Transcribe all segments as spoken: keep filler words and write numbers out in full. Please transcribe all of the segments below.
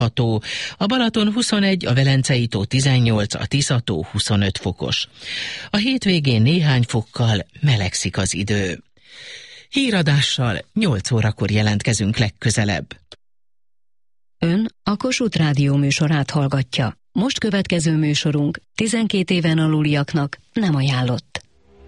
A Balaton huszonegy, a Velencei tó tizennyolc, a Tisza tó huszonöt fokos. A hétvégén néhány fokkal melegszik az idő. Híradással nyolc órakor jelentkezünk legközelebb. Ön a Kossuth Rádió műsorát hallgatja. Most következő műsorunk tizenkét éven aluliaknak nem ajánlott.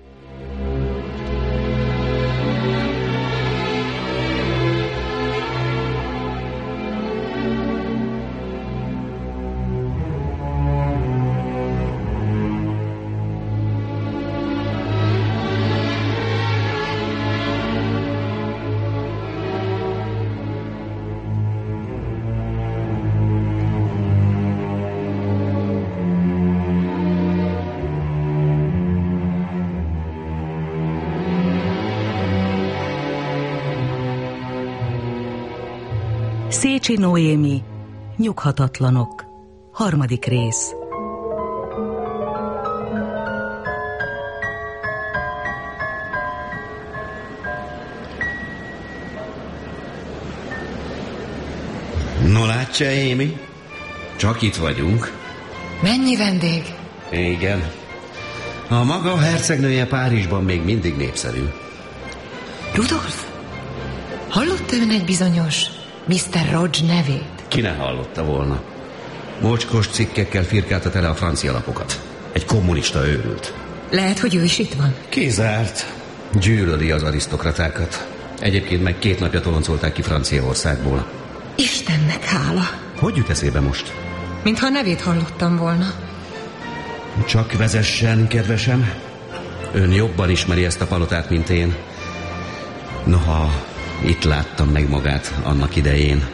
Szécsi Noémi, Nyughatatlanok, harmadik rész. No látja, Émi, csak itt vagyunk. Mennyi vendég? Igen. A maga hercegnője Párizsban még mindig népszerű. Rudolf? Hallott ön egy bizonyos miszter Rodge nevét? Ki ne hallotta volna? Mocskos cikkekkel firkálta tele a francia lapokat. Egy kommunista őrült. Lehet, hogy ő is itt van? Kizárt. Gyűlöli az arisztokratákat. Egyébként meg két napja toloncolták ki Franciaországból. Istennek hála. Hogy jut eszébe most? Mintha a nevét hallottam volna. Csak vezessen, kedvesem. Ön jobban ismeri ezt a palotát, mint én. Noha itt láttam meg magát annak idején.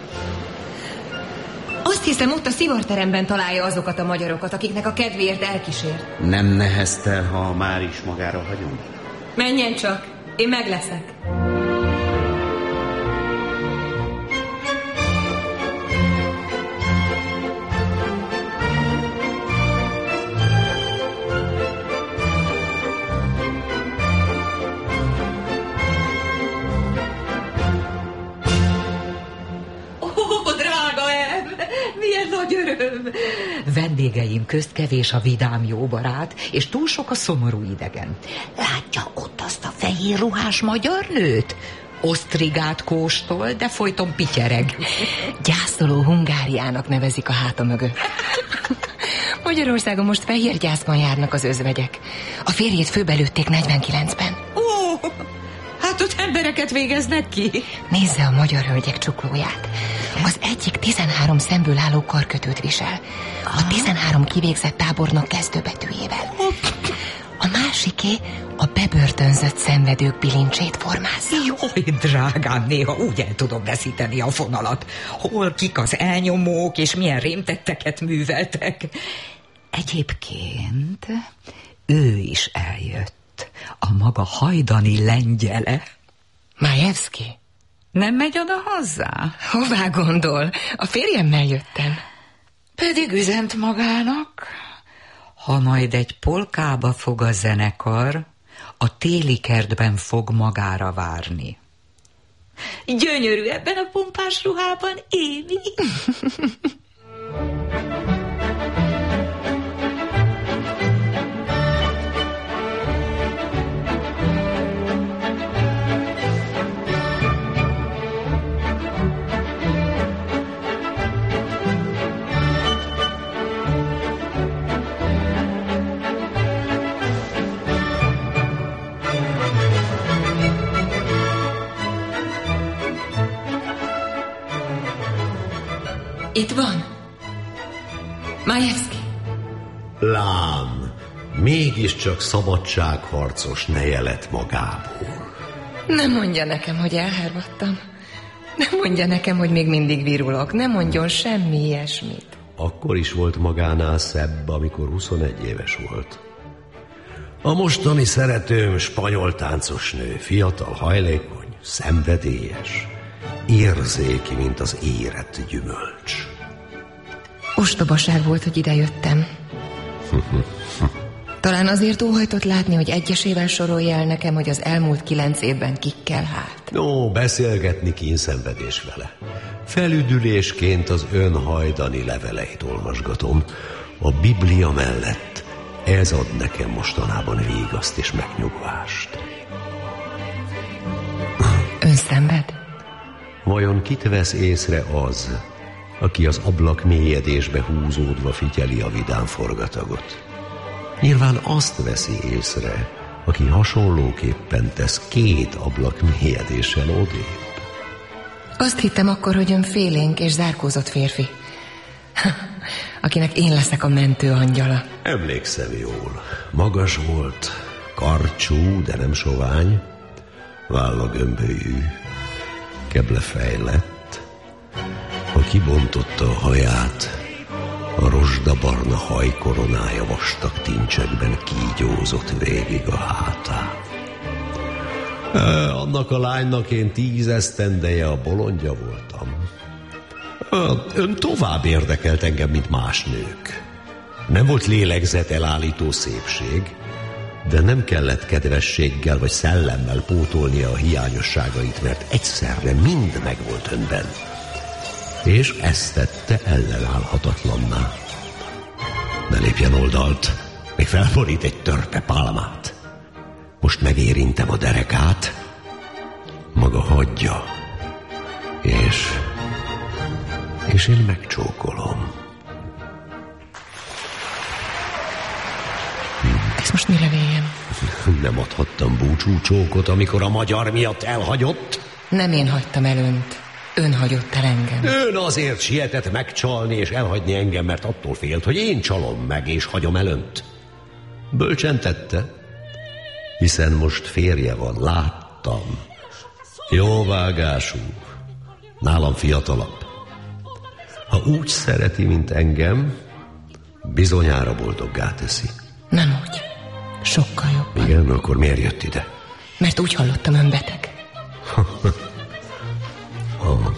Azt hiszem, ott a szivarteremben találja azokat a magyarokat, akiknek a kedvéért elkísért. Nem neheztel, ha már is magára hagyom? Menjen csak, én meg leszek. Vendégeim közt kevés a vidám jó barát, és túl sok a szomorú idegen. Látja ott azt a fehér ruhás magyar nőt? Osztrigát kóstol, de folyton pityereg. Gyászoló Hungáriának nevezik a háta mögött. Magyarországon most fehér gyászban járnak az özvegyek. A férjét főbelőtték negyvenkilencben. Ó, hát ott embereket végeznek ki. Nézze a magyar hölgyek csuklóját. Az egyik tizenhárom szemből álló karkötőt visel. A tizenhárom kivégzett tábornok kezdőbetűjével. A másiké a bebörtönzött szenvedők bilincsét formázza. Jaj, drágám, néha úgy el tudom veszíteni a fonalat. Hol kik az elnyomók, és milyen rémtetteket műveltek. Egyébként ő is eljött. A maga hajdani lengyele. Majewski. Nem megy oda hozzá? Hová gondol? A férjemmel jöttem. Pedig üzent magának, ha majd egy polkába fog a zenekar, a téli kertben fog magára várni. Gyönyörű ebben a pompás ruhában, Émi. Itt van. Majewski. Lám, mégiscsak szabadságharcos neje lett magából. Nem mondja nekem, hogy elhervadtam. Nem mondja nekem, hogy még mindig virulok. Nem mondjon semmi ilyesmit. Akkor is volt magánál szebb, amikor huszonegy éves volt. A mostani szeretőm spanyol táncos nő, fiatal, hajlékony, szenvedélyes, érzéki, mint az érett gyümölcs. Ostobaság volt, hogy idejöttem. Talán azért óhajtott látni, hogy egyesével sorolja el nekem, hogy az elmúlt kilenc évben kikkel hát. No, beszélgetni kínszenvedés vele. Felüdülésként az ön hajdani leveleit olvasgatom. A Biblia mellett ez ad nekem mostanában vigaszt és megnyugvást. Ön szenved? Vajon kit vesz észre az, aki az ablak mélyedésbe húzódva figyeli a vidám forgatagot? Nyilván azt veszi észre, aki hasonlóképpen tesz két ablak mélyedéssel odébb. Azt hittem akkor, hogy ön félénk és zárkózott férfi, akinek én leszek a mentő angyala. Emlékszem jól. Magas volt, karcsú, de nem sovány, válla gömbölyű, keblefejlett. Ha kibontotta a haját, a rozsdabarna hajkoronája vastag tincsekben kígyózott végig a hátán. E, annak a lánynak én tíz esztendeje a bolondja voltam. E, ön tovább érdekelt engem, mint más nők. Nem volt lélegzet elállító szépség, de nem kellett kedvességgel vagy szellemmel pótolnia a hiányosságait, mert egyszerre mind megvolt önben. És ezt tette ellenállhatatlanná. Ne lépjen oldalt, még felborít egy törpe pálmát. Most megérintem a derekát, maga hagyja, és, és én megcsókolom. Ez most mire véljem? Nem adhattam búcsúcsókot, amikor a magyar miatt elhagyott? Nem én hagytam el önt. Ön hagyott el engem. Ön azért sietett megcsalni és elhagyni engem, mert attól félt, hogy én csalom meg és hagyom el önt. Bölcsen tette, hiszen most férje van, láttam. Jó vágású, nálam fiatalabb. Ha úgy szereti, mint engem, bizonyára boldoggá teszi. Nem úgy, sokkal jobban. Igen, akkor miért jött ide? Mert úgy hallottam, ön beteg. Ha.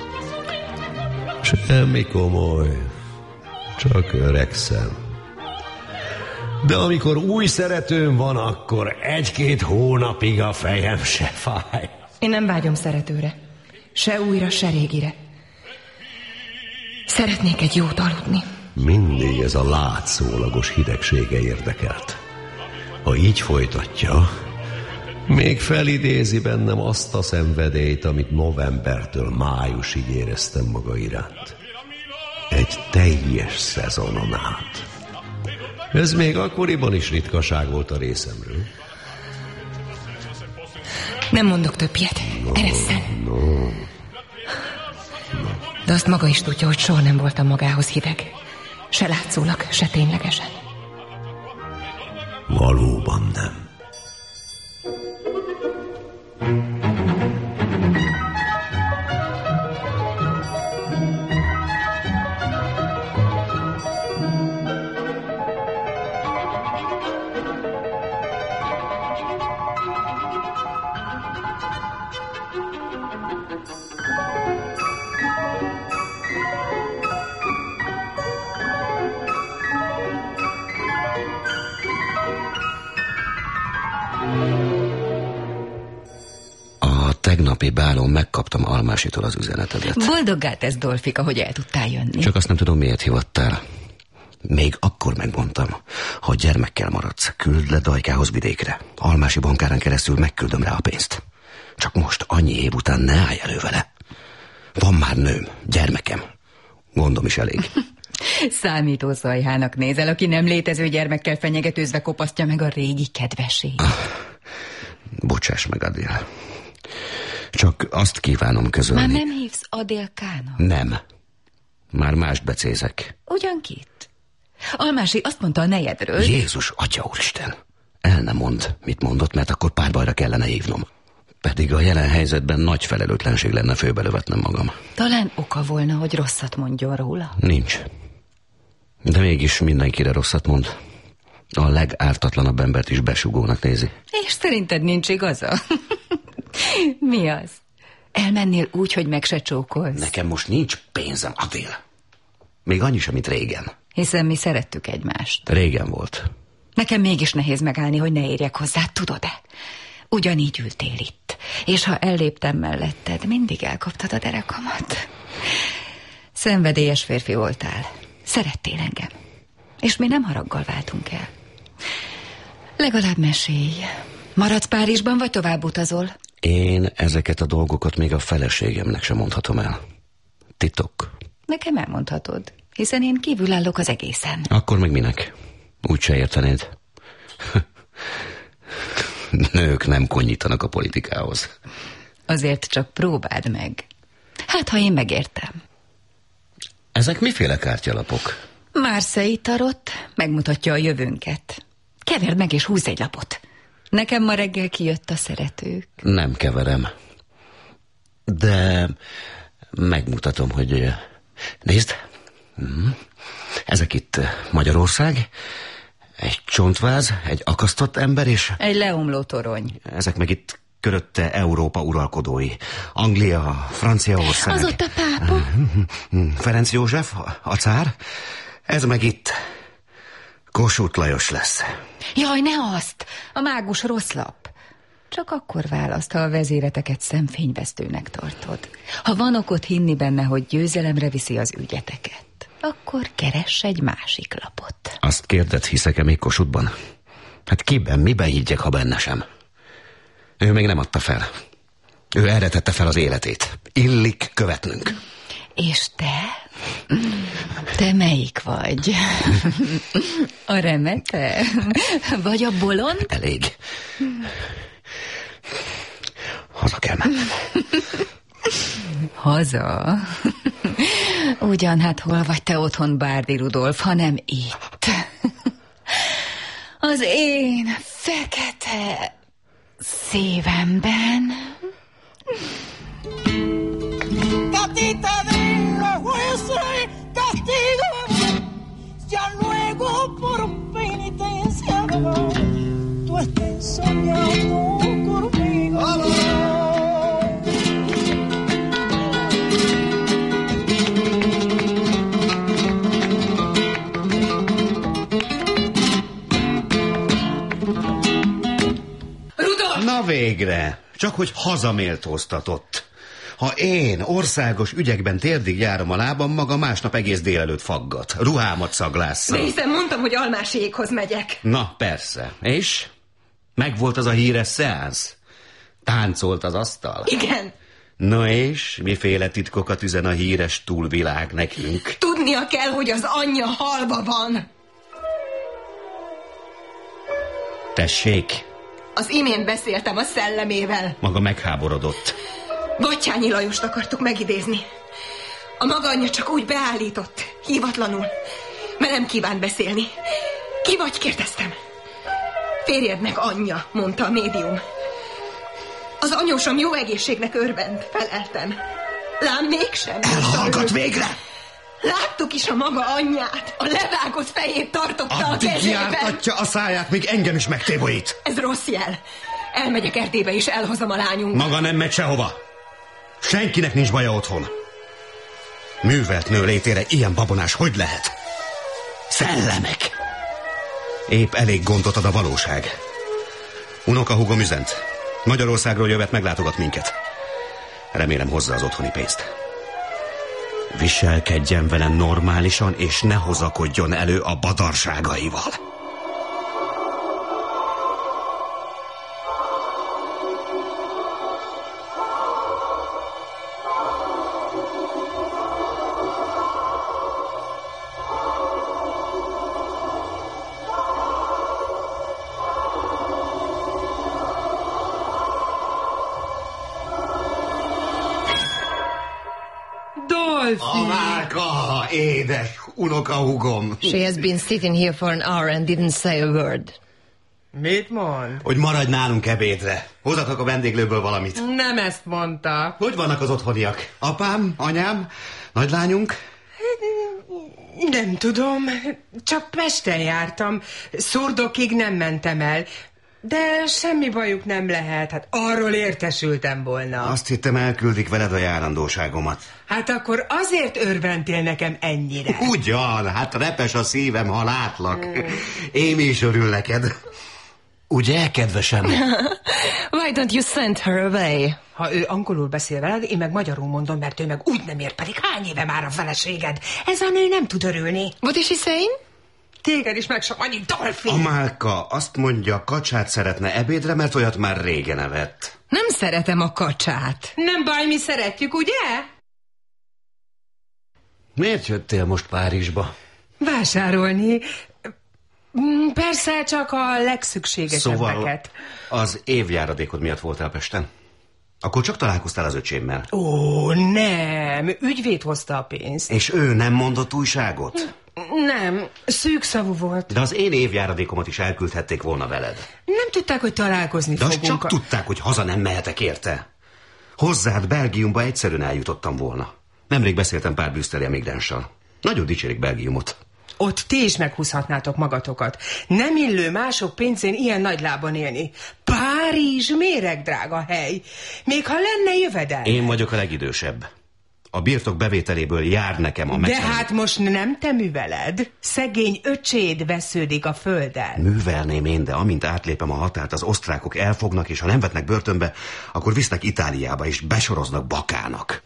Semmi komoly, csak öregszem. De amikor új szeretőm van, akkor egy-két hónapig a fejem se fáj. Én nem vágyom szeretőre. Se újra, se régire. Szeretnék egy jót aludni. Mindig ez a látszólagos hidegsége érdekelt. Ha így folytatja, még felidézi bennem azt a szenvedélyt, amit novembertől májusig éreztem maga iránt. Egy teljes szezonon át. Ez még akkoriban is ritkaság volt a részemről. Nem mondok több ilyet. No, Eresszen. No, no. De azt maga is tudja, hogy soha nem voltam magához hideg. Se látszólag, se ténylegesen. Valóban nem. Tegnapi bálon megkaptam Almásitól az üzenetedet. Boldoggá tesz, Dolfika, hogy el tudtál jönni. Csak azt nem tudom, miért hívattál. Még akkor megmondtam, ha gyermekkel maradsz, küld le Dajkához vidékre. Almási bankárán keresztül megküldöm rá a pénzt. Csak most annyi év után ne állj elő vele. Van már nőm, gyermekem. Gondom is elég. Számító szajhának nézel, aki nem létező gyermekkel fenyegetőzve kopasztja meg a régi kedvesét. Ah, bocsáss meg, Adél. Csak azt kívánom közölni. Már nem hívsz Adélkának? Nem. Már mást becézek. Ugyan kit? Almási azt mondta a nejedről. Jézus, Atya Úristen! El nem mond, mit mondott, mert akkor párbajra kellene hívnom. Pedig a jelen helyzetben nagy felelőtlenség lenne főbelövetnem magam. Talán oka volna, hogy rosszat mondjon róla? Nincs. De mégis mindenkire rosszat mond. A legártatlanabb embert is besugónak nézi. És szerinted nincs igaza? Mi az? Elmennél úgy, hogy meg se csókolsz? Nekem most nincs pénzem, Adél. Még annyi sem, mint régen. Hiszen mi szerettük egymást. Régen volt. Nekem mégis nehéz megállni, hogy ne érjek hozzá, tudod-e? Ugyanígy ültél itt, és ha elléptem melletted, mindig elkaptad a derekamat. Szenvedélyes férfi voltál. Szerettél engem. És mi nem haraggal váltunk el. Legalább mesélj. Maradsz Párizsban, vagy tovább utazol? Én ezeket a dolgokat még a feleségemnek sem mondhatom el. Titok. Nekem elmondhatod, hiszen én kívül állok az egészen. Akkor meg minek? Úgyse értenéd. Nők nem konnyítanak a politikához. Azért csak próbáld meg. Hát, ha én megértem. Ezek miféle kártyalapok? Marseille tarot megmutatja a jövőnket. Keverd meg és húzz egy lapot. Nekem ma reggel kijött a szeretők. Nem keverem. De megmutatom, hogy... Nézd. Ezek itt Magyarország, egy csontváz, egy akasztott ember és... Egy leomló torony. Ezek meg itt körötte Európa uralkodói. Anglia, Franciaország. Az ott a pápa. Ferenc József, a cár. Ez meg itt Kossuth Lajos lesz. Jaj, ne azt! A mágus rossz lap. Csak akkor választ, ha a vezéreteket szemfényvesztőnek tartod. Ha van okot hinni benne, hogy győzelemre viszi az ügyeteket, akkor keress egy másik lapot. Azt kérded, hiszek-e még Kossuthban? Hát kiben, miben higgyek, ha benne sem? Ő még nem adta fel. Ő erre tette fel az életét. Illik követnünk. És te? Te melyik vagy? A remete? Vagy a bolond? Elég. Haza kell mennem. Haza? Ugyan, hát hol vagy te otthon, Bárdi Rudolf, hanem itt. Az én fekete szívemben. Gatita de los huesos, castigo, ya luego por penitencia, tú estés soñando conmigo. Na végre, csak hogy hazaméltóztatott. Ha én országos ügyekben térdig járom a lábam, maga másnap egész délelőtt faggat. Ruhámat szaglásza. De hiszen mondtam, hogy Almásiékhoz megyek. Na, persze. És? Megvolt az a híres szeánsz? Táncolt az asztal? Igen. Na és? Miféle titkokat üzen a híres túlvilág nekünk? Tudnia kell, hogy az anyja halva van. Tessék? Az imént beszéltem a szellemével. Maga megháborodott. Batthyányi Lajost akartuk megidézni. A maga anyja csak úgy beállított, hívatlanul, mert nem kívánt beszélni. Ki vagy, kérdeztem. Férjednek anyja, mondta a médium. Az anyósom jó egészségnek örvend, feleltem. Lám mégsem. Elhallgat végre! Láttuk is a maga anyját. A levágott fejét tartotta a kezében. Addig jártatja a száját, míg engem is megtébolyít. Ez rossz jel. Elmegyek Erdélybe és elhozom a lányunkat. Maga nem megy sehova. Senkinek nincs baja otthon. Művelt nő létére ilyen babonás hogy lehet? Szellemek! Épp elég gondot ad a valóság. Unokahúgom üzent. Magyarországról jövet meglátogat minket. Remélem hozza az otthoni pénzt. Viselkedjen vele normálisan, és ne hozakodjon elő a badarságaival. Amálka, édes unokahúgom. She has been sitting here for an hour and didn't say a word. Mit mond? Hogy maradj nálunk ebédre. Hozzatok a vendéglőből valamit. Nem ezt mondta. Hogy vannak az otthoniak? Apám, anyám, nagylányunk? Nem tudom, csak Pesten jártam. Szurdokig nem mentem el. De semmi bajuk nem lehet, hát arról értesültem volna. Azt hittem, elküldik veled a járandóságomat. Hát akkor azért örventél nekem ennyire. Ugyan, hát repes a szívem, ha látlak. Mm. Én is örül neked. Ugye, kedvesem? Why don't you send her away? Ha ő angolul beszél veled, én meg magyarul mondom, mert ő meg úgy nem ért, pedig hány éve már a feleséged. Ez a nő nem tud örülni. What is she saying? Téged is meg sem annyi dolfin. Amálka azt mondja, kacsát szeretne ebédre, mert olyat már régen evett. Nem szeretem a kacsát. Nem baj, mi szeretjük, ugye? Miért jöttél most Párizsba? Vásárolni. Persze, csak a legszükségesebbeket. Szóval az évjáradékod miatt voltál Pesten? Akkor csak találkoztál az öcsémmel. Ó, nem. Ügyvéd hozta a pénzt. És ő nem mondott újságot? Nem, szűkszavú volt. De az én évjáradékomat is elküldhették volna veled. Nem tudták, hogy találkozni De fogunk. De csak a... tudták, hogy haza nem mehetek érte. Hozzád Belgiumba egyszerűen eljutottam volna. Nemrég beszéltem pár brüsszeli migránssal. Nagyon dicsérik Belgiumot. Ott ti is meghúzhatnátok magatokat. Nem illő mások pénzén ilyen nagy lábon élni. Párizs méregdrága hely. Még ha lenne jövedelme. Én vagyok a legidősebb. A birtok bevételéből jár nekem a megfelelő... De hát most nem te műveled. Szegény öcséd vesződik a földön. Művelném én, de amint átlépem a határt, az osztrákok elfognak, és ha nem vetnek börtönbe, akkor visznek Itáliába, és besoroznak bakának.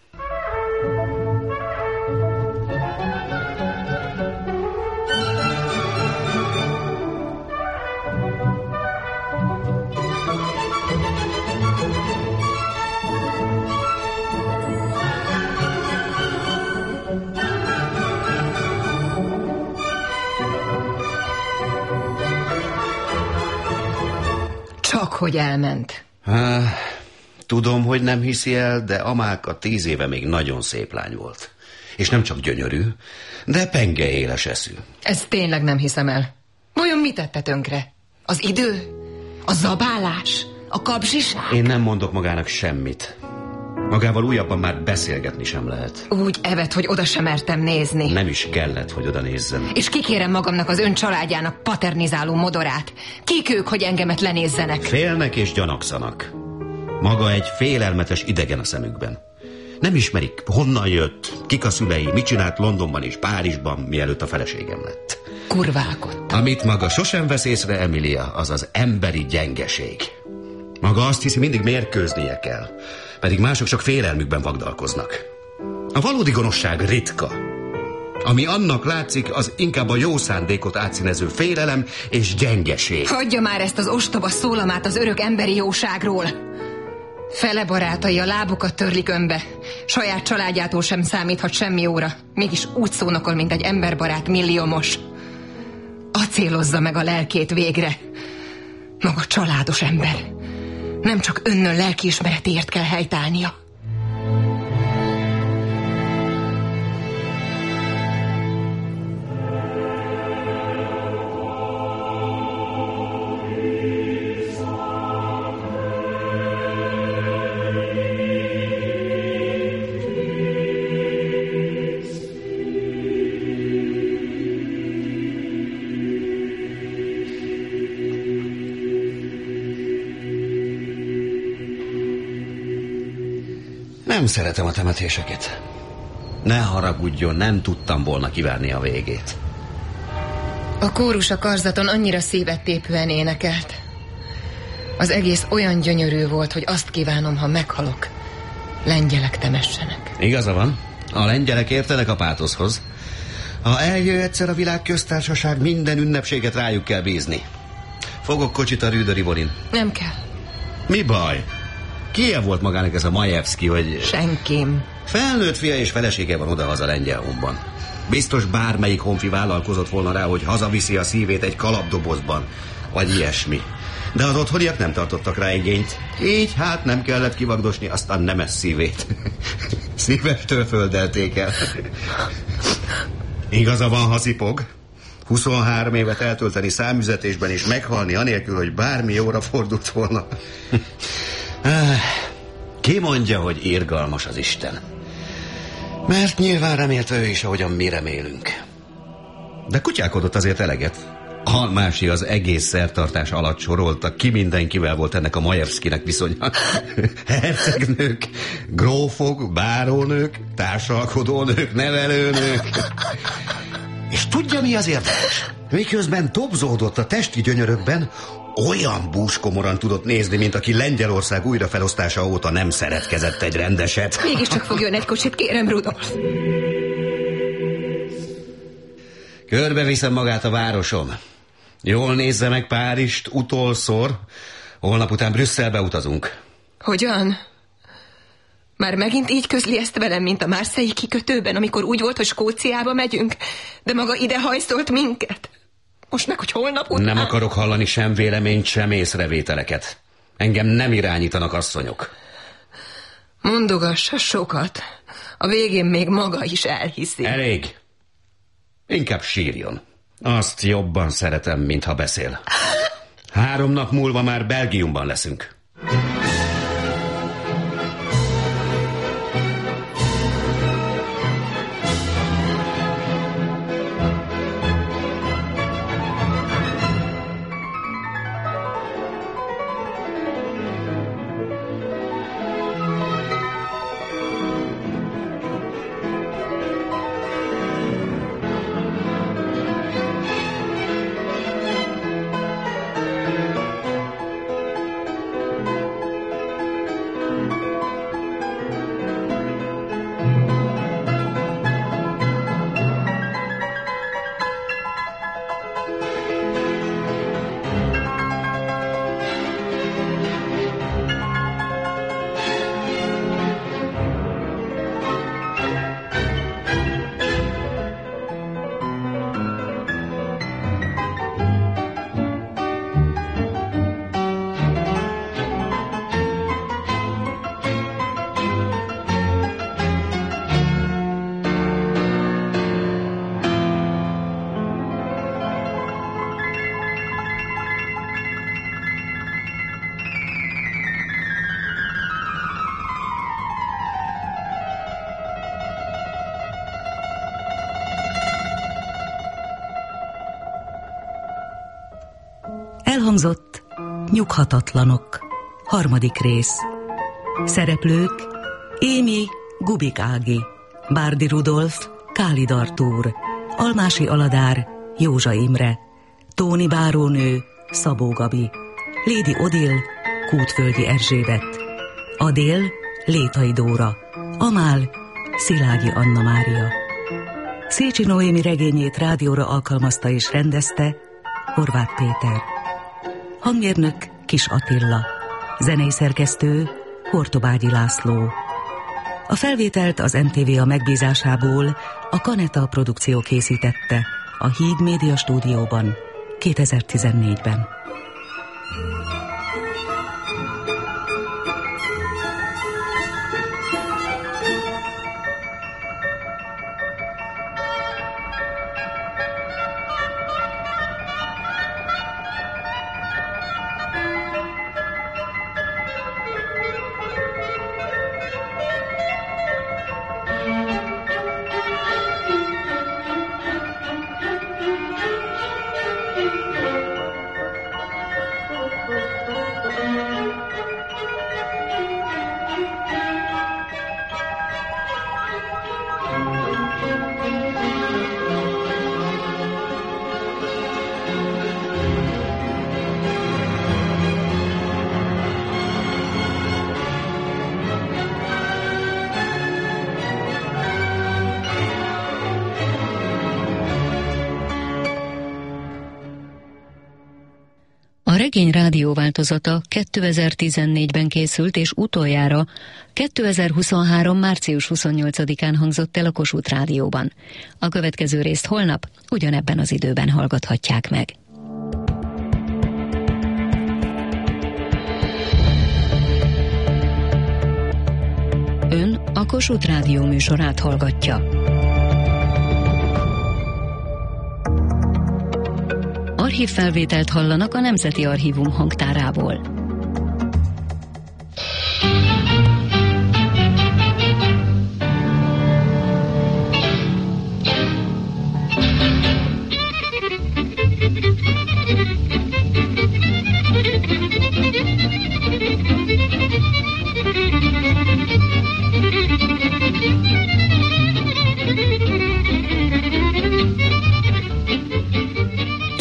Csak hogy elment. Há, tudom, hogy nem hiszi el, de Amálka tíz éve még nagyon szép lány volt. És nem csak gyönyörű, de penge éles eszű. Ezt tényleg nem hiszem el. Vajon mit tette tönkre? Az idő? A zabálás? A kapzsiság? Én nem mondok magának semmit. Magával újabban már beszélgetni sem lehet. Úgy evett, hogy oda sem mertem nézni. Nem is kellett, hogy oda nézzem. És kikérem magamnak az ön családjának paternizáló modorát. Kik ők, hogy engemet lenézzenek? Félnek és gyanakszanak. Maga egy félelmetes idegen a szemükben. Nem ismerik, honnan jött, kik a szülei, mit csinált Londonban és Párizsban, mielőtt a feleségem lett. Kurválkodtam. Amit maga sosem vesz észre, Emilia, az az emberi gyengeség. Maga azt hiszi, mindig mérkőznie kell, pedig mások csak félelmükben vagdalkoznak. A valódi gonoszság ritka. Ami annak látszik, az inkább a jó szándékot átszínező félelem és gyengeség. Hagyja már ezt az ostoba szólamát az örök emberi jóságról. Fele barátai a lábukat törlik önbe. Saját családjától sem számíthat semmi óra. Mégis úgy szónokol, mint egy emberbarát milliómos. Acélozza meg a lelkét végre. Maga családos ember. Nem csak önnön lelkiismeretéért kell helytállnia. Nem szeretem a temetéseket. Ne haragudjon, nem tudtam volna kivárni a végét. A kórus a karzaton annyira szívet tépően énekelt. Az egész olyan gyönyörű volt, hogy azt kívánom, ha meghalok, lengyelek temessenek. Igaza van, a lengyelek értenek a pátoszhoz. Ha eljön egyszer a világ köztársaság, minden ünnepséget rájuk kell bízni. Fogok kocsit a Rue de Rivorin. Nem kell. Mi baj? Kie volt magának ez a Majewski, hogy... Senkim. Felnőtt fia és felesége van odahaza Lengyelhonban. Biztos bármelyik honfi vállalkozott volna rá, hogy hazaviszi a szívét egy kalapdobozban, vagy ilyesmi. De az otthoniak nem tartottak rá igényt. Így hát nem kellett kivagdosni aztán nemes szívét. Szívestől földelték el. Igaza van, ha szipog. huszonhárom évet eltölteni számüzetésben és meghalni anélkül, hogy bármi jóra fordult volna. Ki mondja, hogy irgalmas az Isten? Mert nyilván remélte ő is, ahogyan mi remélünk. De kutyálkodott azért eleget. Almási az egész szertartás alatt sorolta, ki mindenkivel volt ennek a Majewszkinek viszonya. Hercegnők, grófok, bárónők, társalkodónők, nevelőnők. És tudja, mi az érdekes? Miközben tobzódott a testi gyönyörökben, olyan búskomoran tudott nézni, mint aki Lengyelország újrafelosztása óta nem szeretkezett egy rendeset. Mégiscsak fogjon egy kocsit, kérem, Rudolf. Körbeviszem magát a városom. Jól nézze meg Párizst utolszor. Holnap után Brüsszelbe utazunk. Hogyan? Már megint így közli ezt velem, mint a Marseille kikötőben, amikor úgy volt, hogy Skóciába megyünk, de maga ide hajszolt minket. Most meg, hogy holnap után... Nem akarok hallani sem véleményt, sem észrevételeket. Engem nem irányítanak asszonyok. Mondogassa sokat. A végén még maga is elhiszi. Elég. Inkább sírjon. Azt jobban szeretem, mintha beszél. Három nap múlva már Belgiumban leszünk. Elhangzott Nyughatatlanok, harmadik rész. Szereplők: Émi Gubik Ági, Bárdi Rudolf, Kálid Artúr, Almási Aladár, Józsa Imre, Tóni bárónő, Szabó Gabi, Lédi Odil, Kútföldi Erzsébet, Adél, Létai Dóra, Amál, Szilágyi Anna Mária. Szécsi Noémi regényét rádióra alkalmazta és rendezte Horváth Péter. Hangmérnök Kis Attila, zenei szerkesztő Hortobágyi László. A felvételt az em té vé a megbízásából a Kaneta produkció készítette a Híd Média stúdióban kétezer-tizennégyben. A regény rádióváltozata kétezer-tizennégyben készült, és utoljára kétezer-huszonhárom. március huszonnyolcadikán hangzott el a Kossuth Rádióban. A következő részt holnap ugyanebben az időben hallgathatják meg. Ön a Kossuth Rádió műsorát hallgatja. Archívfelvételt hallanak a Nemzeti Archívum hangtárából.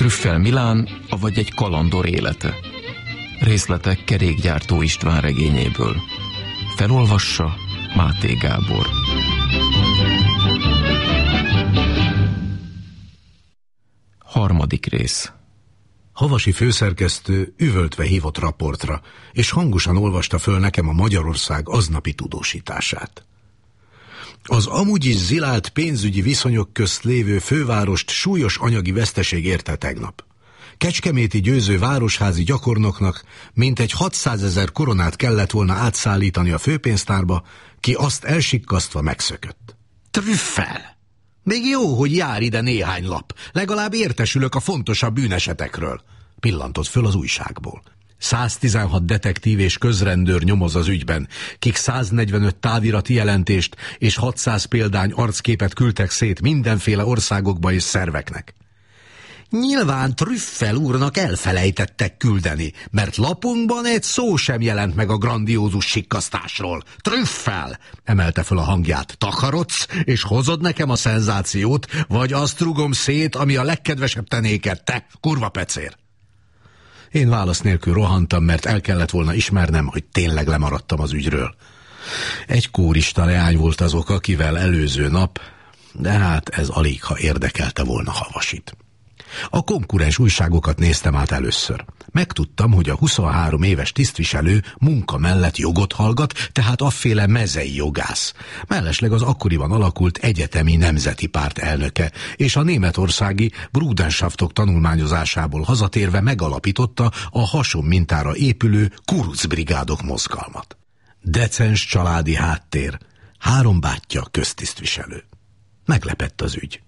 Trüffel Milán, avagy egy kalandor élete. Részletek Kerékgyártó István regényéből. Felolvassa Máté Gábor. Harmadik rész. Havasi főszerkesztő üvöltve hívott raportra, és hangosan olvasta föl nekem a Magyarország aznapi tudósítását. Az amúgy is zilált pénzügyi viszonyok közt lévő fővárost súlyos anyagi veszteség érte tegnap. Kecskeméti Győző városházi gyakornoknak mintegy hatszázezer koronát kellett volna átszállítani a főpénztárba, ki azt elsikkasztva megszökött. Trüffel! Még jó, hogy jár ide néhány lap, legalább értesülök a fontosabb bűnesetekről, pillantott föl az újságból. száztizenhat detektív és közrendőr nyomoz az ügyben, kik száznegyvenöt távirati jelentést és hatszáz példány arcképet küldtek szét mindenféle országokba és szerveknek. Nyilván Trüffel úrnak elfelejtettek küldeni, mert lapunkban egy szó sem jelent meg a grandiózus sikkasztásról. Trüffel! Emelte föl a hangját. Takarodsz, és hozod nekem a szenzációt, vagy azt rugom szét, ami a legkedvesebb tenéket, te, kurva pecér! Én válasz nélkül rohantam, mert el kellett volna ismernem, hogy tényleg lemaradtam az ügyről. Egy kórista leány volt az ok, akivel előző nap, de hát ez alig, ha érdekelte volna Havasit. A konkurens újságokat néztem át először. Megtudtam, hogy a huszonhárom éves tisztviselő munka mellett jogot hallgat, tehát afféle mezei jogász. Mellesleg az akkoriban alakult egyetemi nemzeti párt elnöke, és a németországi Brudenschaftok tanulmányozásából hazatérve megalapította a hason mintára épülő kurucbrigádok mozgalmat. Decens családi háttér, három bátyja köztisztviselő. Meglepett az ügy.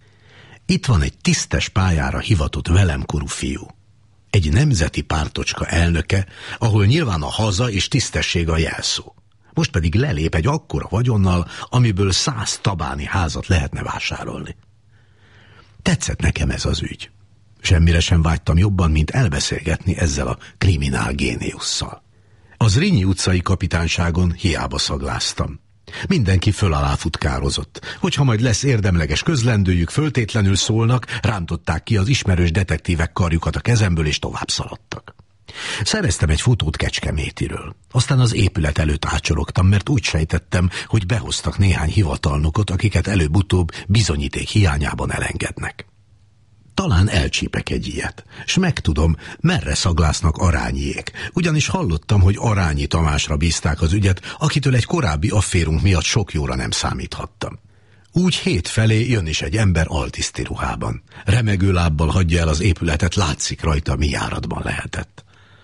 Itt van egy tisztes pályára hivatott velemkorú fiú. Egy nemzeti pártocska elnöke, ahol nyilván a haza és tisztesség a jelszó. Most pedig lelép egy akkora vagyonnal, amiből száz tabáni házat lehetne vásárolni. Tetszett nekem ez az ügy. Semmire sem vágytam jobban, mint elbeszélgetni ezzel a kriminál géniusszal. Az Zrínyi utcai kapitányságon hiába szagláztam. Mindenki föl alá futkározott. Hogyha majd lesz érdemleges közlendőjük, föltétlenül szólnak, rántották ki az ismerős detektívek karjukat a kezemből, és tovább szaladtak. Szereztem egy fotót Kecskemétiről. Aztán az épület előtt ácsorogtam, mert úgy sejtettem, hogy behoztak néhány hivatalnokot, akiket előbb-utóbb bizonyíték hiányában elengednek. Talán elcsípek egy ilyet, s megtudom, merre szaglásznak Arányiék, ugyanis hallottam, hogy Arányi Tamásra bízták az ügyet, akitől egy korábbi afférunk miatt sok jóra nem számíthattam. Úgy hét felé jön is egy ember altiszti ruhában. Remegő lábbal hagyja el az épületet, látszik rajta, mi járatban lehetett.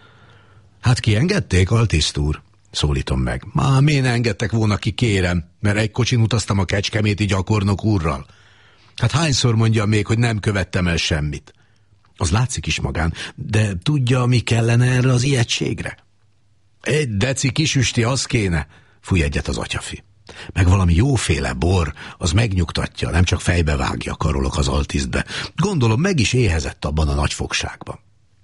Hát kiengedték, altiszt úr? Szólítom meg. Má, miért engedtek volna ki, kérem, mert egy kocsin utaztam a kecskeméti gyakornok úrral. Hát hányszor mondja még, hogy nem követtem el semmit? Az látszik is magán, de tudja, mi kellene erre az ijegységre? Egy deci kisüsti, az kéne, fúj egyet az atyafi. Meg valami jóféle bor, az megnyugtatja, nem csak fejbe vágja, karolok az altisztbe. Gondolom, meg is éhezett abban a nagy fogságban.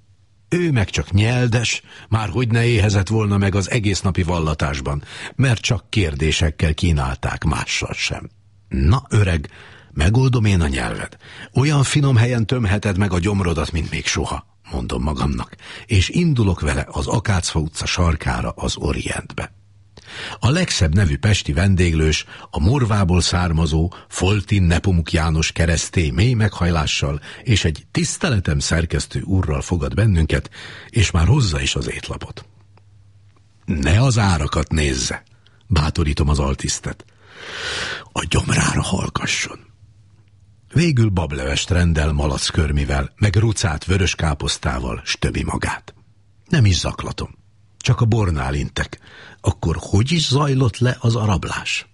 Ő meg csak nyeldes, már hogy ne éhezett volna meg az egész napi vallatásban, mert csak kérdésekkel kínálták, mással sem. Na, öreg, megoldom én a nyelved. Olyan finom helyen tömheted meg a gyomrodat, mint még soha, mondom magamnak, és indulok vele az Akácfa utca sarkára, az Orientbe. A legszebb nevű pesti vendéglős, a Morvából származó Foltin Nepomuk János keresztély mély meghajlással és egy tiszteletem szerkesztő úrral fogad bennünket, és már hozza is az étlapot. Ne az árakat nézze, bátorítom az altisztet. A gyomrára hallgasson. Végül bablevest rendel malackörmivel, meg rucát vörös káposztával, s többi magát. Nem is zaklatom, csak a bornál intek. Akkor hogy is zajlott le az arablás?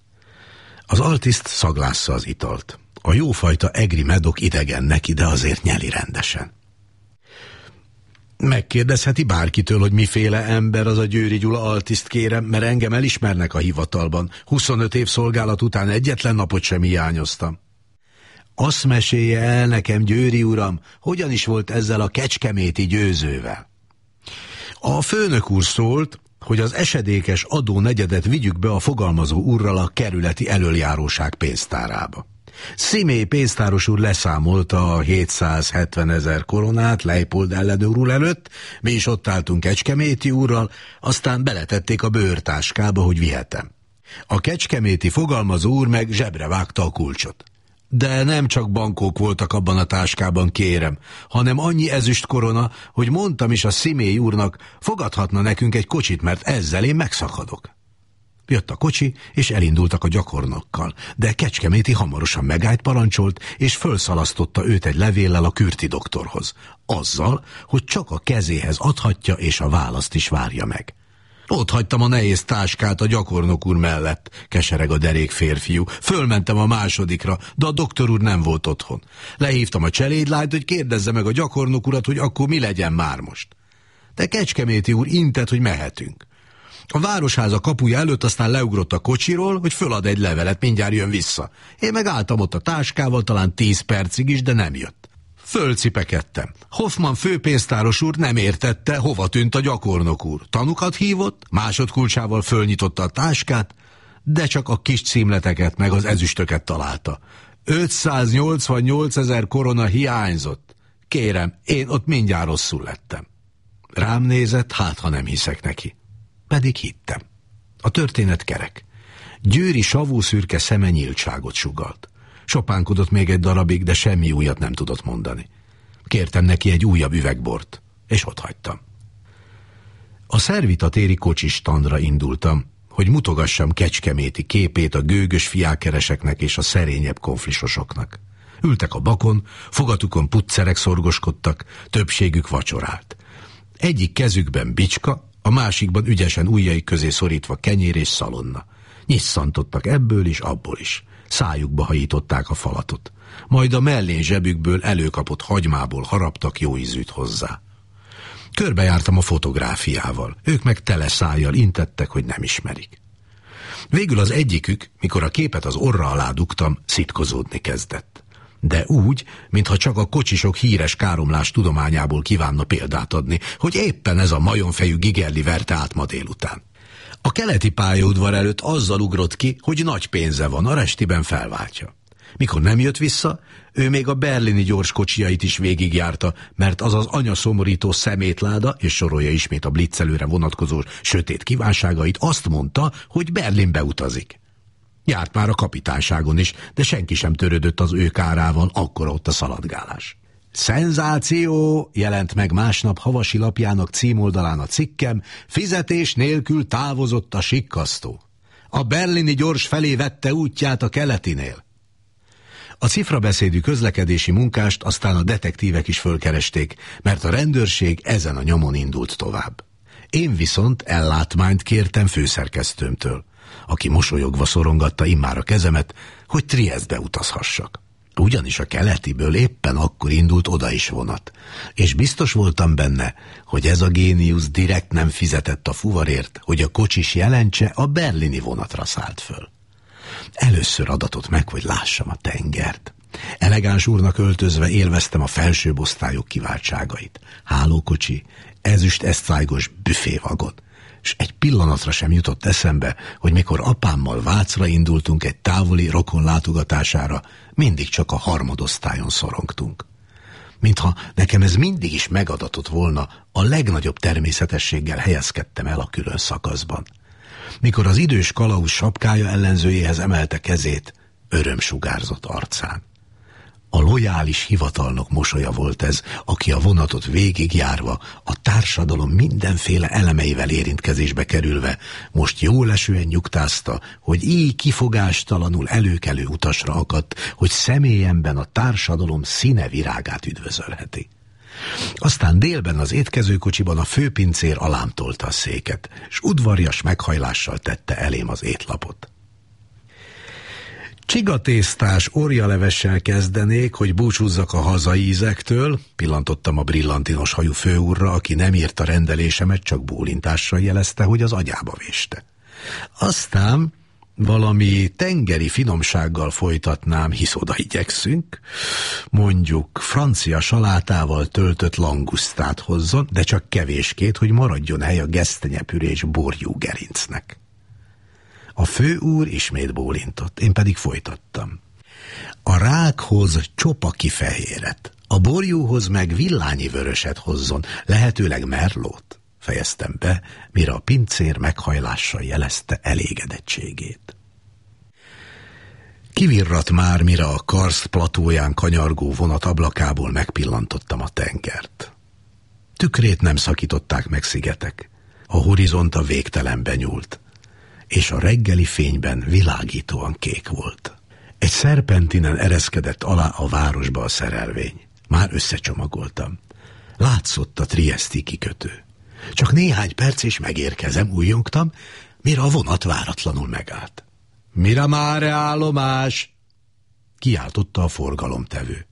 Az altiszt szaglásza az italt. A jófajta egri medok idegen neki, de azért nyeli rendesen. Megkérdezheti bárkitől, hogy miféle ember az a Győri Gyula altiszt, kérem, mert engem elismernek a hivatalban. huszonöt év szolgálat után egyetlen napot sem hiányoztam. Azt mesélje el nekem, Győri uram, hogyan is volt ezzel a kecskeméti győzővel. A főnök úr szólt, hogy az esedékes adónegyedet vigyük be a fogalmazó úrral a kerületi elöljáróság pénztárába. Szimé pénztáros úr leszámolta a hétszázhetven ezer koronát Leipold ellenőr úr előtt, mi is ott álltunk Kecskeméti úrral, aztán beletették a bőrtáskába, hogy vihetem. A kecskeméti fogalmazó úr meg zsebre vágta a kulcsot. De nem csak bankók voltak abban a táskában, kérem, hanem annyi ezüst korona, hogy mondtam is a Szimé úrnak, fogadhatna nekünk egy kocsit, mert ezzel én megszakadok. Jött a kocsi, és elindultak a gyakornokkal, de Kecskeméti hamarosan megállt, parancsolt, és fölszalasztotta őt egy levéllel a Kürti doktorhoz. Azzal, hogy csak a kezéhez adhatja, és a választ is várja meg. Ott hagytam a nehéz táskát a gyakornok úr mellett, kesereg a derék férfiú. Fölmentem a másodikra, de a doktor úr nem volt otthon. Lehívtam a cselédlányt, hogy kérdezze meg a gyakornok urat, hogy akkor mi legyen már most. De Kecskeméti úr intett, hogy mehetünk. A városháza kapuja előtt aztán leugrott a kocsiról, hogy fölad egy levelet, mindjárt jön vissza. Én meg álltam ott a táskával, talán tíz percig is, de nem jött. Fölcipekedtem. Hoffman főpénztáros úr nem értette, hova tűnt a gyakornok úr. Tanukat hívott, másodkulcsával fölnyitotta a táskát, de csak a kis címleteket meg az ezüstöket találta. ötszáznyolcvannyolc ezer korona hiányzott. Kérem, én ott mindjárt rosszul lettem. Rám nézett, hát ha nem hiszek neki. Pedig hittem. A történet kerek. Győri savúszürke szeme nyíltságot sugalt. Sopánkodott még egy darabig, de semmi újat nem tudott mondani. Kértem neki egy újabb üvegbort, és ott hagytam. A Szervita téri kocsistandra indultam, hogy mutogassam Kecskeméti képét a gőgös fiákereseknek és a szerényebb konflisosoknak. Ültek a bakon, fogatukon putcerek szorgoskodtak, többségük vacsorált. Egyik kezükben bicska, a másikban ügyesen ujjaik közé szorítva kenyér és szalonna. Nyisszantottak ebből is, abból is. Szájukba hajították a falatot. Majd a mellén zsebükből előkapott hagymából haraptak jó ízűt hozzá. Körbejártam a fotográfiával. Ők meg tele szájjal intettek, hogy nem ismerik. Végül az egyikük, mikor a képet az orra alá dugtam, szitkozódni kezdett. De úgy, mintha csak a kocsisok híres káromlás tudományából kívánna példát adni, hogy éppen ez a majomfejű Gigerli verte át ma délután. A keleti pályaudvar előtt azzal ugrott ki, hogy nagy pénze van, a restiben felváltja. Mikor nem jött vissza, ő még a berlini gyors kocsijait is végigjárta, mert az az anyaszomorító szemétláda, és sorolja ismét a blitzelőre vonatkozó sötét kívánságait, azt mondta, hogy Berlinbe utazik. Járt már a kapitányságon is, de senki sem törődött az ő kárával, akkora ott a szaladgálás. Szenzáció! Jelent meg másnap havasi lapjának címoldalán a cikkem, fizetés nélkül távozott a sikkasztó. A berlini gyors felé vette útját a keletinél. A cifrabeszédű közlekedési munkást aztán a detektívek is fölkeresték, mert a rendőrség ezen a nyomon indult tovább. Én viszont ellátmányt kértem főszerkesztőmtől, aki mosolyogva szorongatta immár a kezemet, hogy Triesztbe utazhassak. Ugyanis a keletiből éppen akkor indult oda is vonat, és biztos voltam benne, hogy ez a géniusz direkt nem fizetett a fuvarért, hogy a kocsis jelentse, a berlini vonatra szállt föl. Először adatott meg, hogy lássam a tengert. Elegáns úrnak öltözve élveztem a felsőbb osztályok kiváltságait. Hálókocsi, ezüst esztrájgos büfévagon. És egy pillanatra sem jutott eszembe, hogy mikor apámmal Vácra indultunk egy távoli rokon látogatására, mindig csak a harmadosztályon szorongtunk. Mintha nekem ez mindig is megadatott volna, a legnagyobb természetességgel helyezkedtem el a külön szakaszban. Mikor az idős kalauz sapkája ellenzőjéhez emelte kezét, öröm sugárzott arcán. A lojális hivatalnok mosolya volt ez, aki a vonatot végigjárva, a társadalom mindenféle elemeivel érintkezésbe kerülve, most jólesően nyugtázta, hogy így kifogástalanul előkelő utasra akadt, hogy személyemben a társadalom színe virágát üdvözölheti. Aztán délben az étkezőkocsiban a főpincér alám tolta a széket, és udvarjas meghajlással tette elém az étlapot. Csigatésztás orjalevessel kezdenék, hogy búcsúzzak a hazai ízektől, pillantottam a brillantinos hajú főúrra, aki nem írta rendelésemet, csak bólintással jelezte, hogy az agyába véste. Aztán valami tengeri finomsággal folytatnám, hisz oda igyekszünk, mondjuk francia salátával töltött langusztát hozzon, de csak kevéskét, hogy maradjon hely a gesztenyepürés borjú gerincnek. A főúr ismét bólintott, én pedig folytattam. A rákhoz csopaki fehéret, a borjúhoz meg villányi vöröset hozzon, lehetőleg merlót, fejeztem be, mire a pincér meghajlással jelezte elégedettségét. Kivirrat már, mire a karszt platóján kanyargó vonat ablakából megpillantottam a tengert. Tükrét nem szakították meg szigetek, a horizont a végtelenbe nyúlt, és a reggeli fényben világítóan kék volt. Egy szerpentinen ereszkedett alá a városba a szerelvény. Már összecsomagoltam. Látszott a trieszti kikötő. Csak néhány perc és megérkezem, újjongtam, mire a vonat váratlanul megállt. Miramare állomás! Kiáltotta a forgalomtevő.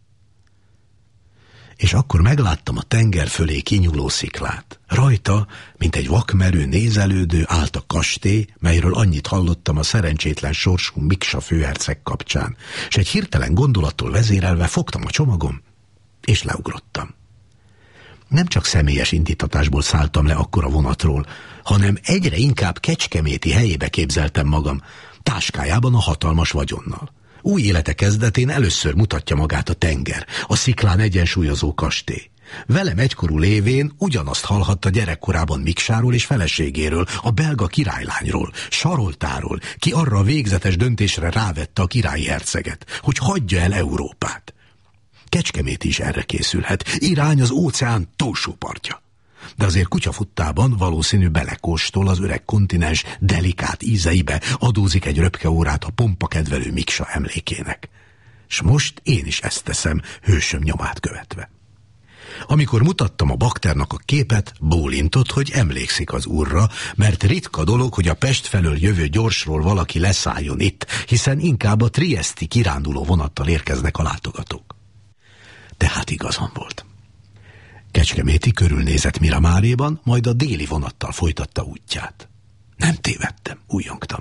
És akkor megláttam a tenger fölé kinyúló sziklát. Rajta, mint egy vakmerő nézelődő, állt a kastély, melyről annyit hallottam a szerencsétlen sorsú Miksa főherceg kapcsán, és egy hirtelen gondolattól vezérelve fogtam a csomagom, és leugrottam. Nem csak személyes indítatásból szálltam le akkor a vonatról, hanem egyre inkább Kecskeméti helyébe képzeltem magam, táskájában a hatalmas vagyonnal. Új élete kezdetén először mutatja magát a tenger, a sziklán egyensúlyozó kastély. Velem egykorú lévén ugyanazt hallhatta gyerekkorában Miksáról és feleségéről, a belga királylányról, Saroltáról, ki arra a végzetes döntésre rávette a királyi herceget, hogy hagyja el Európát. Kecskemét is erre készülhet, irány az óceán túlsó partja. De azért kutyafuttában valószínű belekóstol az öreg kontinens delikát ízeibe, adózik egy röpkeórát a pompakedvelő Miksa emlékének. S most én is ezt teszem, hősöm nyomát követve. Amikor mutattam a bakternak a képet, bólintott, hogy emlékszik az úrra, mert ritka dolog, hogy a Pest felől jövő gyorsról valaki leszálljon itt, hiszen inkább a trieszti kiránduló vonattal érkeznek a látogatók. Tehát igazam volt. Kecskeméti körülnézett Miramáréban, majd a déli vonattal folytatta útját. Nem tévedtem, újjongtam.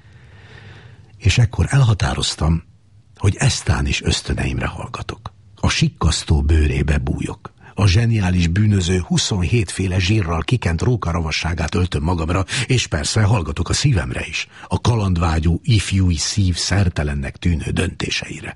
És ekkor elhatároztam, hogy eztán is ösztöneimre hallgatok. A sikkasztó bőrébe bújok. A zseniális bűnöző huszonhét féle zsírral kikent rókaravasságát öltöm magamra, és persze hallgatok a szívemre is, a kalandvágyú ifjúi szív szertelennek tűnő döntéseire.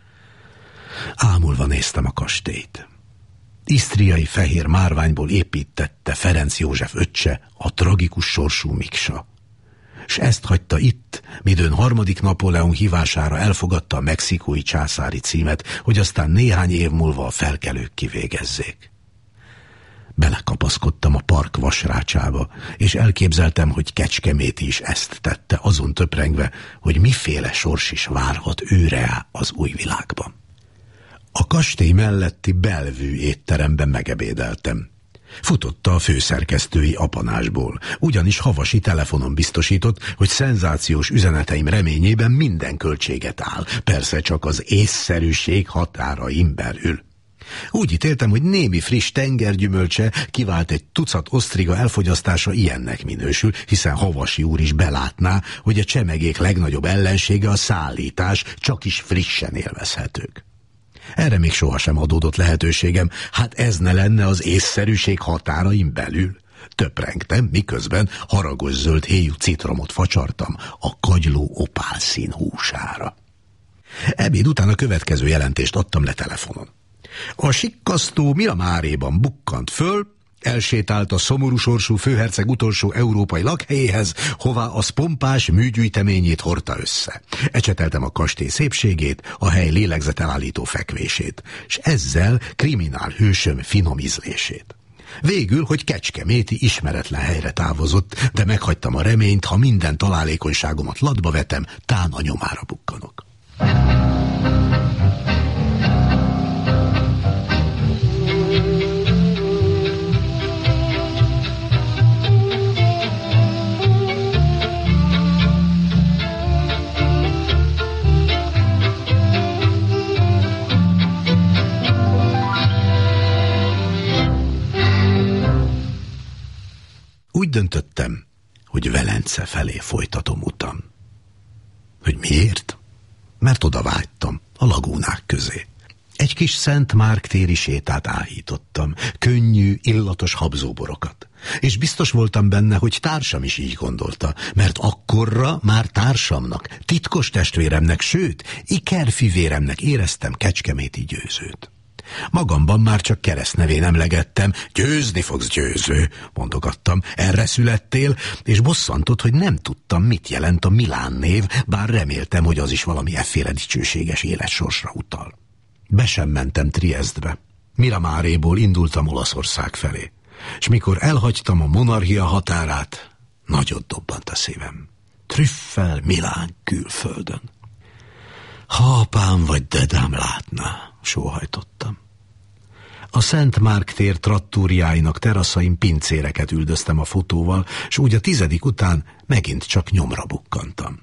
Ámulva néztem a kastélyt. Isztriai fehér márványból építette Ferenc József öccse, a tragikus sorsú Miksa. S ezt hagyta itt, midőn harmadik Napóleon hívására elfogadta a mexikói császári címet, hogy aztán néhány év múlva a felkelők kivégezzék. Belekapaszkodtam a park vasrácsába, és elképzeltem, hogy Kecskemét is ezt tette, azon töprengve, hogy miféle sors is várhat őre az új világban. A kastély melletti Bellevue étteremben megebédeltem. Futotta a főszerkesztői apanásból, ugyanis havasi telefonon biztosított, hogy szenzációs üzeneteim reményében minden költséget áll, persze csak az észszerűség határain belül. Úgy ítéltem, hogy némi friss tengergyümölcse kivált egy tucat osztriga elfogyasztása ilyennek minősül, hiszen Havasi úr is belátná, hogy a csemegék legnagyobb ellensége a szállítás, csak is frissen élvezhetők. Erre még sohasem adódott lehetőségem, hát ez ne lenne az észszerűség határain belül. Töprengtem, miközben haragos zöld héjú citromot facsartam a kagyló opálszín húsára. Ebéd után a következő jelentést adtam le telefonon. A sikkasztó Miramáréban bukkant föl, elsétált a szomorú sorsú főherceg utolsó európai lakhelyéhez, hová az pompás műgyűjteményét hordta össze. Ecseteltem a kastély szépségét, a hely lélegzetelállító fekvését, s ezzel kriminál hősöm finom ízlését. Végül, hogy Kecskeméti ismeretlen helyre távozott, de meghagytam a reményt, ha minden találékonyságomat latba vetem, tán a nyomára bukkanok. Úgy döntöttem, hogy Velence felé folytatom utam. Hogy miért? Mert oda vágytam, a lagúnák közé. Egy kis Szent Márk téri sétát áhítottam, könnyű, illatos habzóborokat. És biztos voltam benne, hogy társam is így gondolta, mert akkorra már társamnak, titkos testvéremnek, sőt, ikerfivéremnek éreztem Kecskeméti Győzőt. Magamban már csak keresztnevén emlegettem, győzni fogsz, Győző, mondogattam, erre születtél, és bosszantott, hogy nem tudtam, mit jelent a Milán név, bár reméltem, hogy az is valami efféle dicsőséges életsorsra utal. Be sem mentem Triesztbe. Miramáréból indultam Olaszország felé, és mikor elhagytam a monarchia határát, nagyot dobbant a szívem. Trüffel Milán külföldön. Ha apám vagy dedám látná, sóhajtottam. A Szent Márk tér trattúriáinak teraszain pincéreket üldöztem a fotóval, s úgy a tizedik után megint csak nyomra bukkantam.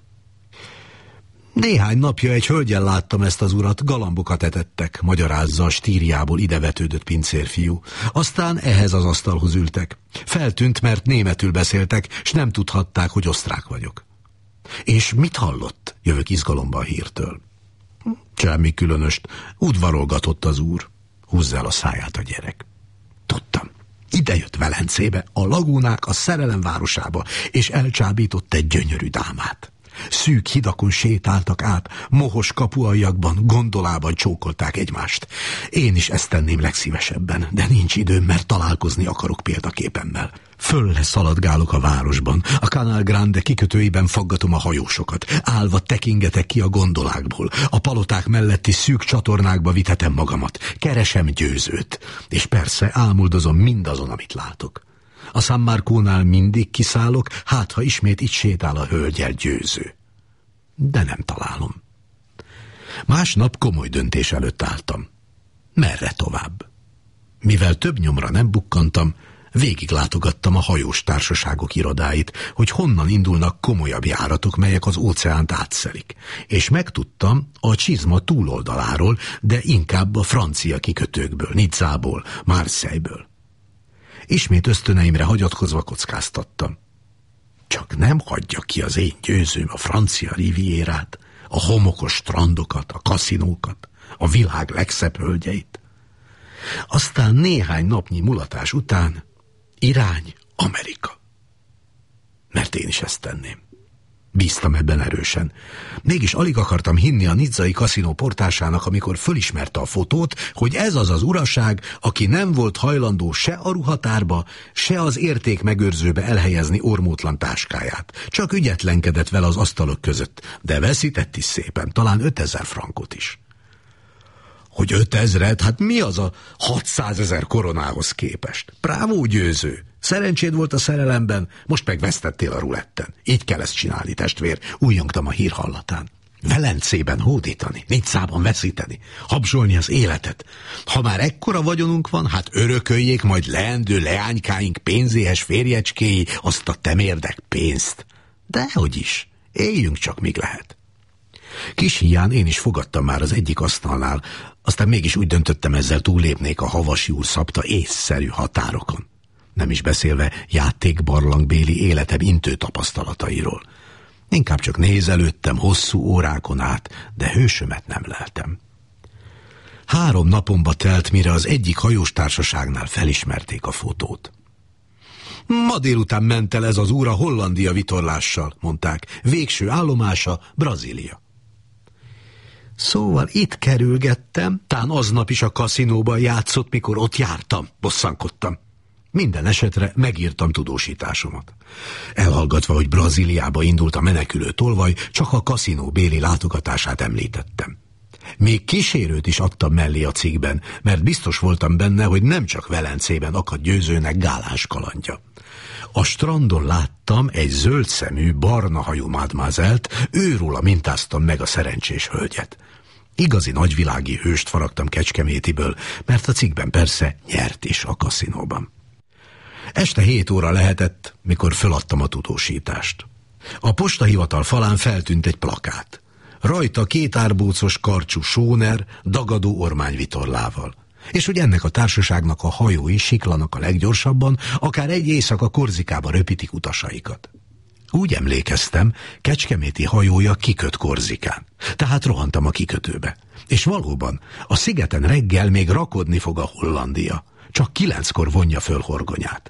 Néhány napja egy hölgyen láttam ezt az urat, galambokat etettek, magyarázza a Stíriából idevetődött pincérfiú. Aztán ehhez az asztalhoz ültek. Feltűnt, mert németül beszéltek, s nem tudhatták, hogy osztrák vagyok. És mit hallott? Jövök izgalomba a hírtől. Semmi különöst, udvarolgatott az úr. Húzza el a száját a gyerek. Tudtam. Ide jött Velencébe, a lagúnák a szerelem városába, és elcsábított egy gyönyörű dámát. Szűk hidakon sétáltak át, mohos kapualjakban, gondolában csókolták egymást. Én is ezt tenném legszívesebben, de nincs időm, mert találkozni akarok példaképemmel. Fölle szaladgálok a városban, a Canal Grande kikötőiben faggatom a hajósokat, állva tekingetek ki a gondolákból, a paloták melletti szűk csatornákba vitetem magamat, keresem Győzőt, és persze álmodozom mindazon, amit látok. A San Marcónál mindig kiszállok, hát ha ismét itt sétál a hölgyel Győző. De nem találom. Másnap komoly döntés előtt álltam. Merre tovább? Mivel több nyomra nem bukkantam, végiglátogattam a hajós társaságok irodáit, hogy honnan indulnak komolyabb járatok, melyek az óceánt átszelik. És megtudtam a csizma túloldaláról, de inkább a francia kikötőkből, Nizzából, Marseille-ből. Ismét ösztöneimre hagyatkozva kockáztattam. Csak nem hagyja ki az én Győzőm a francia rivierát, a homokos strandokat, a kaszinókat, a világ legszebb hölgyeit. Aztán néhány napnyi mulatás után irány Amerika. Mert én is ezt tenném. Bíztam ebben erősen. Mégis alig akartam hinni a nizzai kaszinó portásának, amikor fölismerte a fotót, hogy ez az az uraság, aki nem volt hajlandó se a ruhatárba, se az értékmegőrzőbe elhelyezni ormótlan táskáját. Csak ügyetlenkedett vele az asztalok között, de veszített is szépen, talán ötezer frankot is. Hogy ötezret? Hát mi az a hatszázezer koronához képest? Brávó, Győző! Szerencséd volt a szerelemben, most meg vesztettél a ruletten. Így kell ezt csinálni, testvér, újjongtam a hír hallatán. Velencében hódítani, Nizzában veszíteni, habzsolni az életet. Ha már ekkora vagyonunk van, hát örököljék majd leendő leánykáink pénzéhes férjecskéi azt a temérdek pénzt. Dehogy is, éljünk csak, míg lehet. Kis híján én is fogadtam már az egyik asztalnál, aztán mégis úgy döntöttem, ezzel túllépnék a Havasi úr szabta észszerű határokon. Nem is beszélve játékbarlangbéli életem intő tapasztalatairól. Inkább csak nézelődtem hosszú órákon át, de hősömet nem leltem. Három napomba telt, mire az egyik hajós társaságnál felismerték a fotót. Ma délután ment el ez az úr a Hollandia vitorlással, mondták. Végső állomása Brazília. Szóval itt kerülgettem, tán aznap is a kaszinóban játszott, mikor ott jártam, bosszankodtam. Minden esetre megírtam tudósításomat. Elhallgatva, hogy Brazíliába indult a menekülő tolvaj, csak a kaszinó béli látogatását említettem. Még kísérőt is adtam mellé a cikkben, mert biztos voltam benne, hogy nem csak Velencében akad Győzőnek gálás kalandja. A strandon láttam egy zöldszemű, barna hajú mademoiselle-t, őróla mintáztam meg a szerencsés hölgyet. Igazi nagyvilági hőst faragtam Kecskemétiből, mert a cikkben persze nyert is a kaszinóban. Este hét óra lehetett, mikor föladtam a tudósítást. A postahivatal falán feltűnt egy plakát. Rajta két árbócos karcsú sóner, dagadó ormányvitorlával. És hogy ennek a társaságnak a hajói siklanak a leggyorsabban, akár egy éjszaka Korzikába röpítik utasaikat. Úgy emlékeztem, Kecskeméti hajója kiköt Korzikán. Tehát rohantam a kikötőbe. És valóban, a szigeten reggel még rakodni fog a Hollandia. Csak kilenckor vonja föl horgonyát.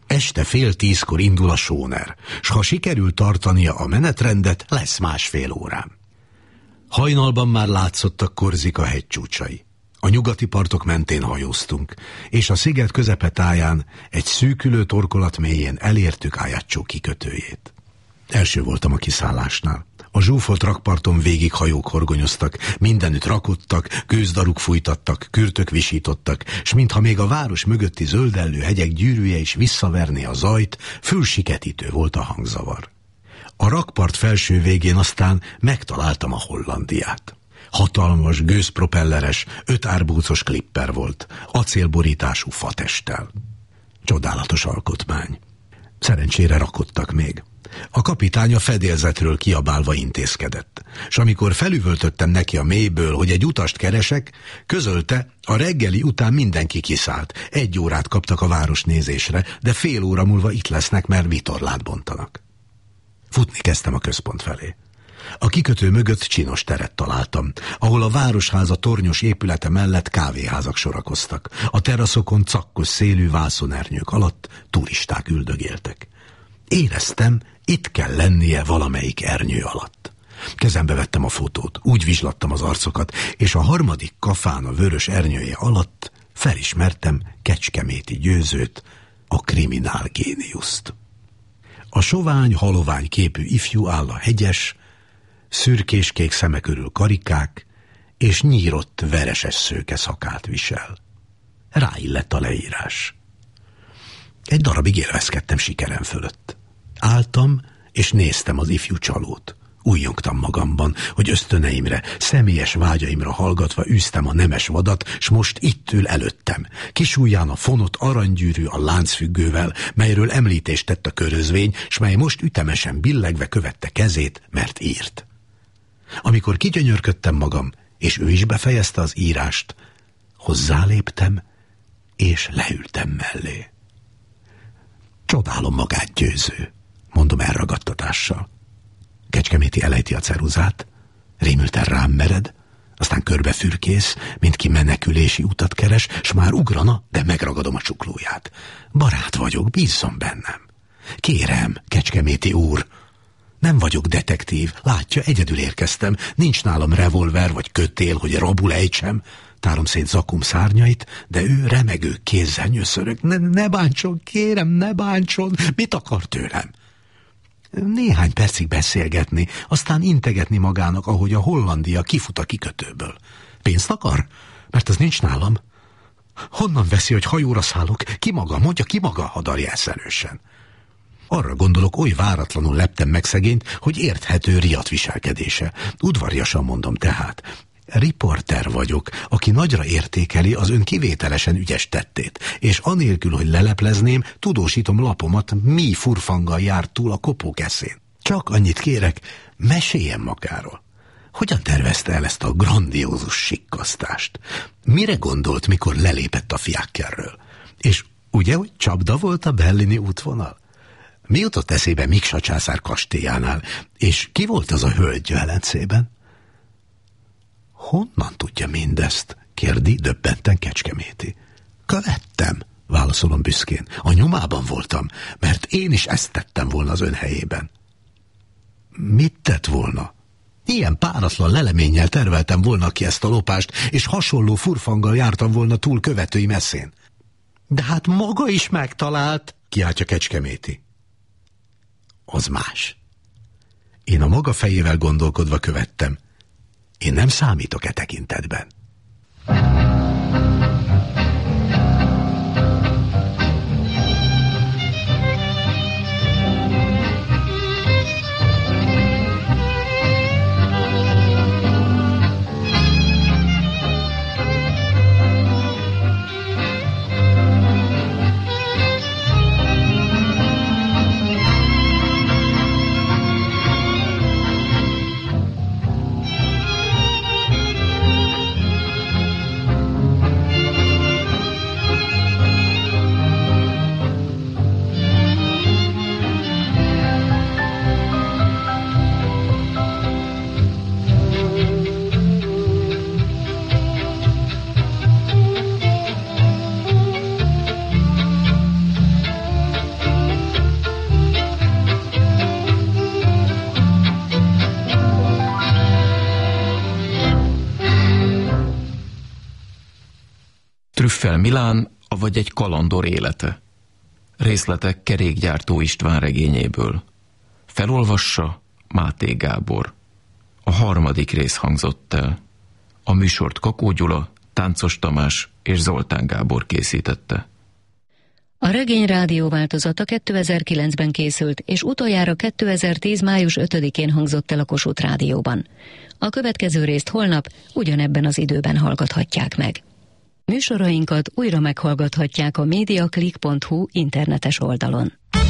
Este fél tízkor indul a sóner, s ha sikerül tartania a menetrendet, lesz másfél órám. Hajnalban már látszottak Korzika hegycsúcsai. A nyugati partok mentén hajóztunk, és a sziget közepetáján egy szűkülő torkolat mélyén elértük Ajaccio kikötőjét. Első voltam a kiszállásnál. A zsúfolt rakparton végig hajók horgonyoztak, mindenütt rakottak, gőzdaruk fújtattak, kürtök visítottak, s mintha még a város mögötti zöldellő hegyek gyűrűje is visszaverné a zajt, fülsiketítő volt a hangzavar. A rakpart felső végén aztán megtaláltam a Hollandiát. Hatalmas, gőzpropelleres, öt árbócos klipper volt, acélborítású fatesttel. Csodálatos alkotmány. Szerencsére rakottak még. A kapitány a fedélzetről kiabálva intézkedett, s amikor felüvöltöttem neki a mélyből, hogy egy utast keresek, közölte, a reggeli után mindenki kiszállt. Egy órát kaptak a város nézésre, de fél óra múlva itt lesznek, mert vitorlát bontanak. Futni kezdtem a központ felé. A kikötő mögött csinos teret találtam, ahol a városháza tornyos épülete mellett kávéházak sorakoztak. A teraszokon cakkos szélű vászonernyők alatt turisták üldögéltek. Éreztem, itt kell lennie valamelyik ernyő alatt. Kezembe vettem a fotót, úgy vizslattam az arcokat, és a harmadik kafán a vörös ernyője alatt felismertem Kecskeméti Győzőt, a kriminálgéniuszt. A sovány, halovány képű ifjú áll a hegyes, szürkés-kék szeme körül karikák, és nyírott vereses szőke szakát visel. Ráillett a leírás. Egy darabig élvezkedtem sikerem fölött. Álltam, és néztem az ifjú csalót. Újjongtam magamban, hogy ösztöneimre, személyes vágyaimra hallgatva űztem a nemes vadat, s most itt ül előttem. Kis ujján a fonott aranygyűrű a láncfüggővel, melyről említést tett a körözvény, s mely most ütemesen billegve követte kezét, mert írt. Amikor kigyönyörködtem magam, és ő is befejezte az írást, hozzáléptem, és leültem mellé. Csodálom magát, Győző, mondom elragadtatással. Kecskeméti elejti a ceruzát, rémülten rám mered, aztán körbefürkész, mint ki menekülési utat keres, s már ugrana, de megragadom a csuklóját. Barát vagyok, bízzon bennem. Kérem, Kecskeméti úr, nem vagyok detektív, látja, egyedül érkeztem, nincs nálam revolver vagy kötél, hogy rabul ejtsem, tárom szét zakum szárnyait, de ő remegő kézzel nyöszörög. Ne, ne bántson, kérem, ne bántson, mit akar tőlem? Néhány percig beszélgetni, aztán integetni magának, ahogy a Hollandia kifut a kikötőből. Pénzt akar? Mert az nincs nálam. Honnan veszi, hogy hajóra szállok? Ki maga? Mondja, ki maga? Hadarja eszelősen. Arra gondolok, oly váratlanul leptem meg szegényt, hogy érthető riadt viselkedése. Udvariasan mondom tehát. Riporter vagyok, aki nagyra értékeli az ön kivételesen ügyes tettét, és anélkül, hogy leleplezném, tudósítom lapomat, mi furfanggal járt túl a kopókeszén. Csak annyit kérek, meséljen magáról. Hogyan tervezte el ezt a grandiózus sikkasztást? Mire gondolt, mikor lelépett a fiákkerről? És ugye, hogy csapda volt a berlini útvonal? Mi jutott eszébe Miksa császár kastélyánál, és ki volt az a hölgy Velencében? Honnan tudja mindezt? Kérdi döbbenten Kecskeméti. Követtem, válaszolom büszkén. A nyomában voltam, mert én is ezt tettem volna az ön helyében. Mit tett volna? Ilyen páratlan leleménnyel terveltem volna ki ezt a lopást, és hasonló furfanggal jártam volna túl követői messzén. De hát maga is megtalált, kiáltja Kecskeméti. Az más. Én a maga fejével gondolkodva követtem. Én nem számítok e tekintetben. Trüffel Milán, avagy egy kalandor élete. Részletek Kerékgyártó István regényéből. Felolvassa Máté Gábor. A harmadik rész hangzott el. A műsort Kakó Gyula, Táncos Tamás és Zoltán Gábor készítette. A regény rádió változata kétezer-kilencben készült, és utoljára kétezer-tíz. május ötödikén hangzott el a Kossuth Rádióban. A következő részt holnap ugyanebben az időben hallgathatják meg. Műsorainkat újra meghallgathatják a mediaclick pont hu internetes oldalon.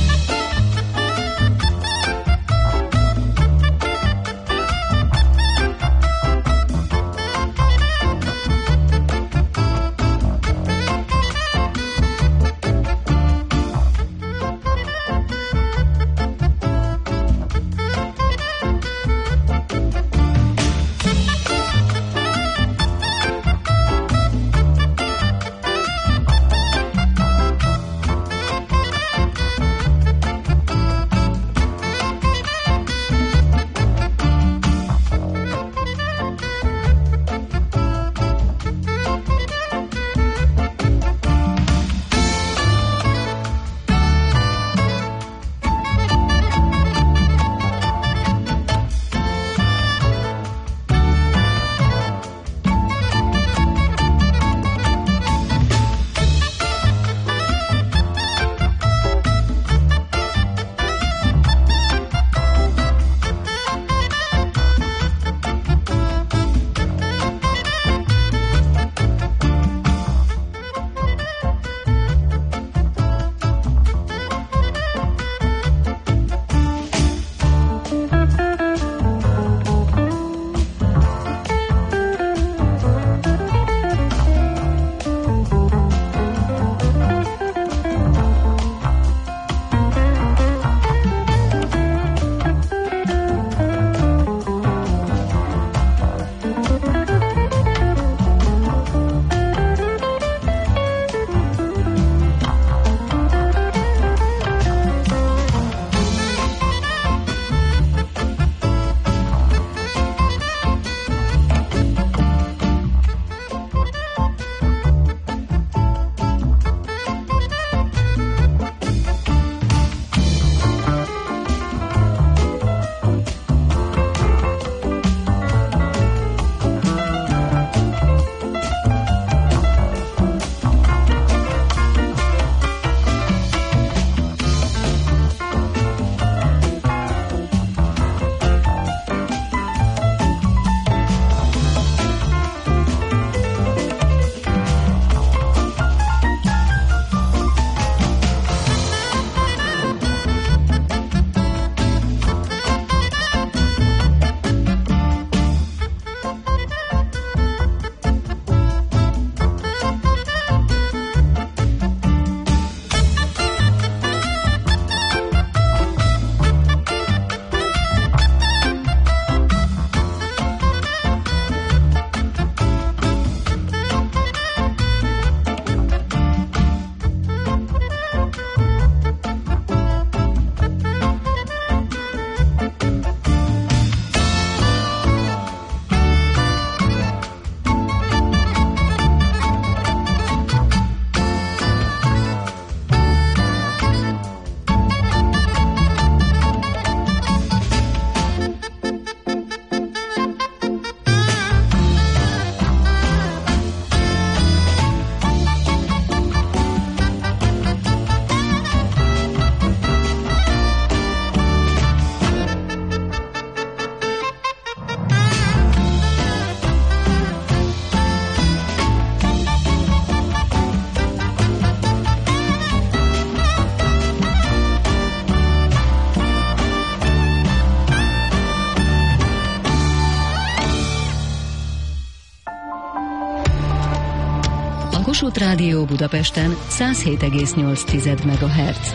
Kossuth Rádió Budapesten száz hét egész nyolc megahertz.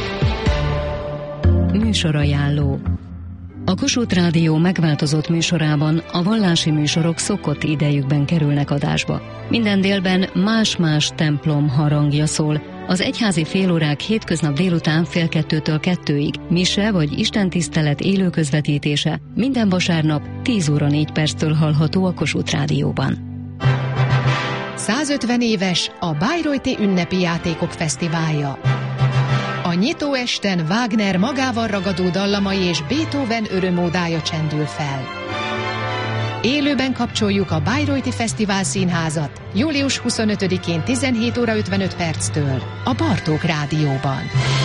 Műsorajánló. A Kossuth Rádió megváltozott műsorában a vallási műsorok szokott idejükben kerülnek adásba. Minden délben más-más templom harangja szól. Az egyházi félórák hétköznap délután fél kettőtől kettőig, mise vagy istentisztelet élő közvetítése minden vasárnap tíz óra négy perctől hallható a Kossuth Rádióban. százötven éves a Bayreuthi Ünnepi Játékok Fesztiválja. A nyitó esten Wagner magával ragadó dallamai és Beethoven örömódája csendül fel. Élőben kapcsoljuk a Bayreuthi Fesztivál Színházat július huszonötödikén tizenhét óra ötvenöt perctől a Bartók Rádióban.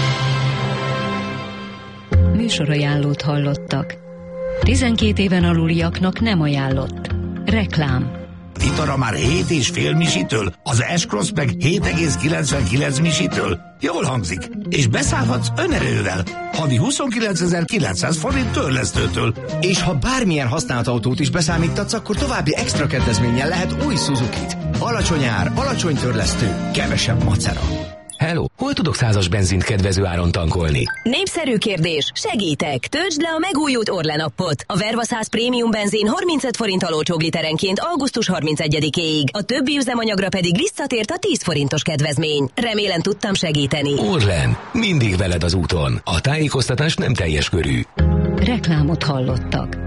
Műsorajánlót hallottak. tizenkét éven aluliaknak nem ajánlott. Reklám. Itara már hét és fél misitől, az S-Cross meg hét egész kilencvenkilenc misitől. Jól hangzik. És beszállhatsz önerővel. Havi huszonkilencezer-kilencszáz forint törlesztőtől. És ha bármilyen használt autót is beszámítatsz, akkor további extra kedvezménnyel lehet új Suzukit. Alacsony ár, alacsony törlesztő, kevesebb macera. Hello, hol tudok százas benzint kedvező áron tankolni? Népszerű kérdés, segítek! Töltsd le a megújult Orlen appot. A Verva száz prémium benzin harmincöt forint alócsog literenként augusztus harmincegyedikéig. A többi üzemanyagra pedig visszatért a tíz forintos kedvezmény. Remélem tudtam segíteni. Orlen, mindig veled az úton. A tájékoztatás nem teljes körű. Reklámot hallottak.